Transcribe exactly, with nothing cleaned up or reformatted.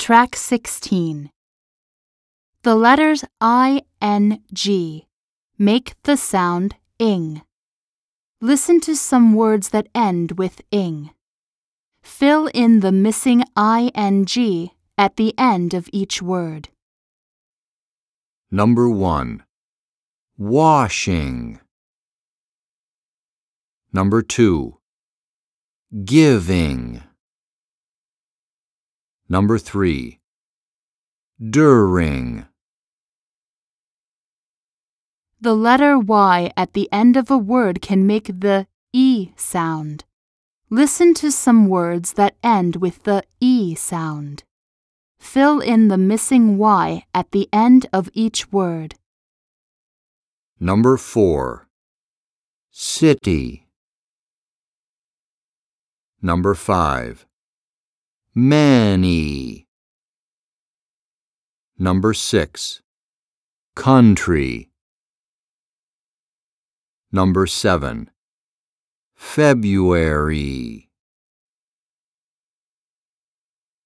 Track sixteen. The letters I N G make the sound ing. Listen to some words that end with ing. Fill in the missing ing at the end of each word. Number one. Washing. Number two. Giving. Number three. During. The letter Y at the end of a word can make the E sound. Listen to some words that end with the E sound. Fill in the missing Y at the end of each word. Number four. City. Number five. Many. Number six. Country. Number seven. February.